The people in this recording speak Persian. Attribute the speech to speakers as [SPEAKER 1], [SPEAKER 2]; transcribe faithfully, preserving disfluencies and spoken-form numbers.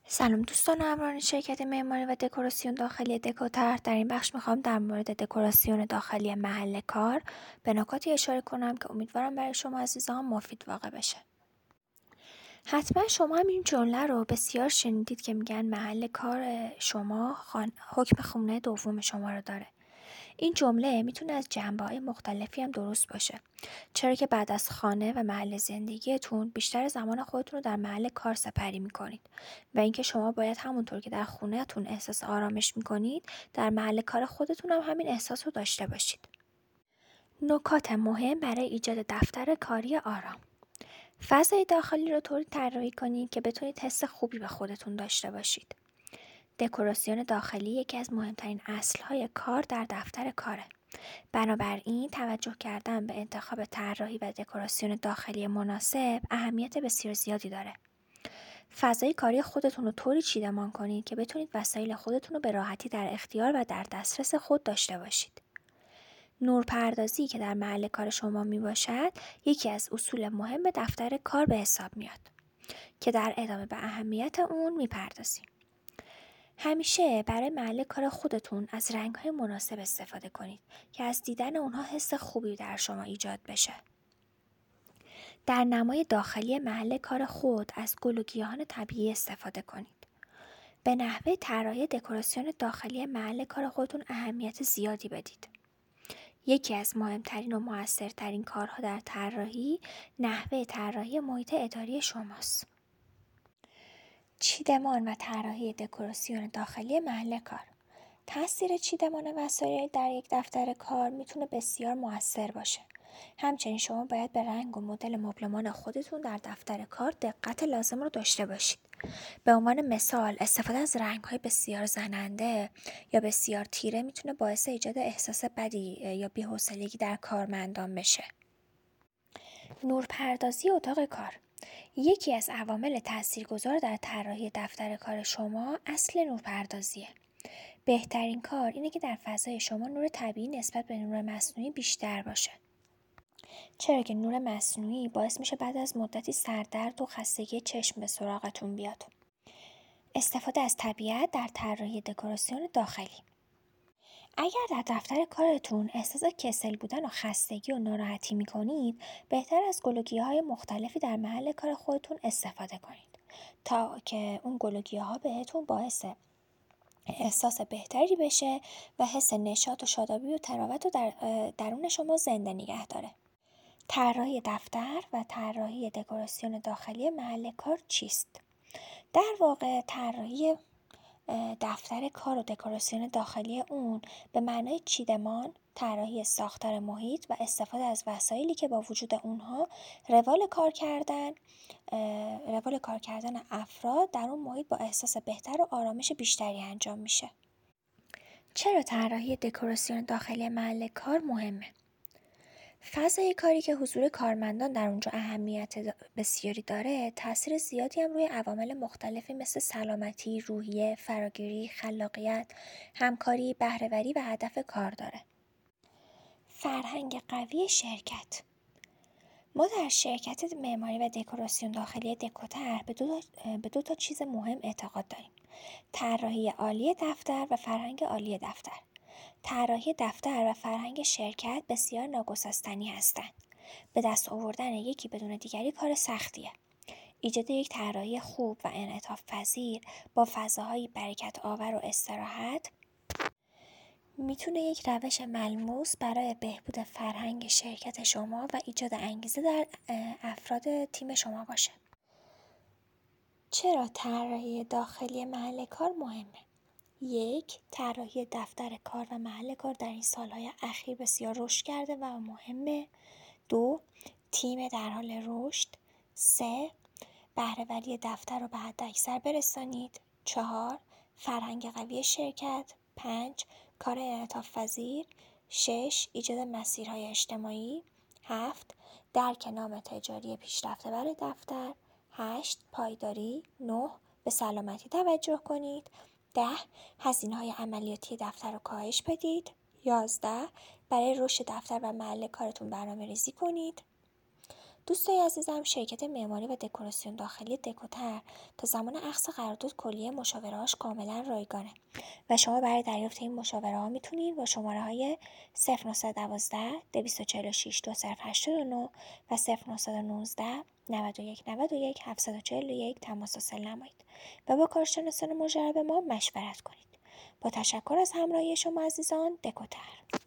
[SPEAKER 1] سلام دوستان همراهان شرکت معماری و دکوراسیون داخلی دکوتر. در این بخش میخوام در مورد دکوراسیون داخلی محل کار به نکاتی اشاره کنم که امیدوارم برای شما عزیزان مفید واقع بشه. حتما شما هم این جمله رو بسیار شنیدید که میگن محل کار شما خان... حکم خونه دوم شما رو داره. این جمله میتونه از جنبه‌های مختلفی هم درست باشه، چرا که بعد از خانه و محل زندگیتون بیشتر زمان خودتون رو در محل کار سپری میکنید و اینکه شما باید همونطور که در خونهتون احساس آرامش میکنید در محل کار خودتون هم همین احساس رو داشته باشید. نکات مهم برای ایجاد دفتر کاری آرام: فضای داخلی رو طوری طراحی کنید که بتونید حس خوبی به خودتون داشته باشید. دکوراسیون داخلی یکی از مهمترین اصل‌های کار در دفتر کاره. بنابراین توجه کردن به انتخاب طراحی و دکوراسیون داخلی مناسب اهمیت بسیار زیادی داره. فضای کاری خودتون رو طوری چیدمان کنید که بتونید وسایل خودتون رو به راحتی در اختیار و در دسترس خود داشته باشید. نورپردازی که در محل کار شما می باشد یکی از اصول مهم دفتر کار به حساب میاد که در ادامه به اهمیت اون می پردازیم. همیشه برای محل کار خودتون از رنگ‌های مناسب استفاده کنید که از دیدن اونها حس خوبی در شما ایجاد بشه. در نمای داخلی محل کار خود از گل و گیاهان طبیعی استفاده کنید. به نحوه طراحی دکوراسیون داخلی محل کار خودتون اهمیت زیادی بدید. یکی از مهمترین و مؤثرترین کارها در طراحی نحوه طراحی محیط اداری شماست. چیدمان و طراحی دکوراسیون داخلی محل کار. تاثیر چیدمان وسایل در یک دفتر کار میتونه بسیار مؤثر باشه. همچنین شما باید به رنگ و مدل مبلمان خودتون در دفتر کار دقت لازم رو داشته باشید. به عنوان مثال استفاده از رنگ‌های بسیار زننده یا بسیار تیره میتونه باعث ایجاد احساس بدی یا بی‌حوصلگی در کارمندان بشه. نورپردازی اتاق کار. یکی از عوامل تاثیرگذار در طراحی دفتر کار شما اصل نورپردازیه. بهترین کار اینه که در فضای شما نور طبیعی نسبت به نور مصنوعی بیشتر باشه. چرا که نور مصنوعی باعث میشه بعد از مدتی سردرد و خستگی چشم به سراغتون بیاد. استفاده از طبیعت در طراحی دکوراسیون داخلی. اگر در دفتر کارتون احساس کسل بودن و خستگی و ناراحتی میکنید، بهتر از گل و گیاهای مختلفی در محل کار خودتون استفاده کنید تا که اون گل و گیاها بهتون باعث احساس بهتری بشه و حس نشاط و شادابی و تراوت رو در درون شما زنده نگه داره. طراحی دفتر و طراحی دکوراسیون داخلی محل کار چیست؟ در واقع طراحی دفتر کار و دکوراسیون داخلی اون به معنای چیدمان، طراحی ساختار محیط و استفاده از وسایلی که با وجود اونها روال کار کردن روال کار کردن افراد در اون محیط با احساس بهتر و آرامش بیشتری انجام میشه. چرا طراحی دکوراسیون داخلی محل کار مهمه؟ فضای کاری که حضور کارمندان در اونجا اهمیت بسیاری داره، تاثیر زیادی هم روی عوامل مختلفی مثل سلامتی، روحیه، فراگیری، خلاقیت، همکاری، بهره‌وری و هدف کار داره. فرهنگ قوی شرکت. ما در شرکت معماری و دکوراسیون داخلی دکوتر به دو تا, به دو تا چیز مهم اعتقاد داریم: طراحی عالی دفتر و فرهنگ عالی دفتر. طراحی دفتر و فرهنگ شرکت بسیار ناگسستنی هستند. به دست آوردن یکی بدون دیگری کار سختیه. ایجاد یک طراحی خوب و انعطاف پذیر با فضاهای برکت آور و استراحت میتونه یک روش ملموس برای بهبود فرهنگ شرکت شما و ایجاد انگیزه در افراد تیم شما باشه. چرا طراحی داخلی محل کار مهمه؟ یک، طراحی دفتر کار و محل کار در این سالهای اخیر بسیار رشد کرده و مهمه. دو، تیم در حال رشد. سه، بهره‌وری دفتر رو به حد اکثر برسانید. چهار، فرهنگ قوی شرکت. پنج، کار انعطاف پذیر. شش، ایجاد مسیرهای اجتماعی. هفت، درک نام تجاری پیشرفته برای دفتر. هشت، پایداری. نه، به سلامتی توجه کنید. ده، هزینه‌های عملیاتی دفتر رو کاهش بدید. یازده، برای رشد دفتر و محل کارتون برنامه ریزی کنید. دوستای عزیزم، شرکت معماری و دکوراسیون داخلی دکوتر تا زمان اخذ قرارداد کلیه مشاوره‌هاش کاملا رایگانه و شما برای دریافت این مشاوره ها میتونید با شماره های صفر نه یک دو، دویست و چهل و شش، دو صفر هشتاد و نه و صفر نه یک نه، نود و یک نود و یک، هفتصد و چهل و یک تماس حاصل نمایید و با کارشناسان مجرب ما مشورت کنید. با تشکر از همراهی شما عزیزان، دکوتر.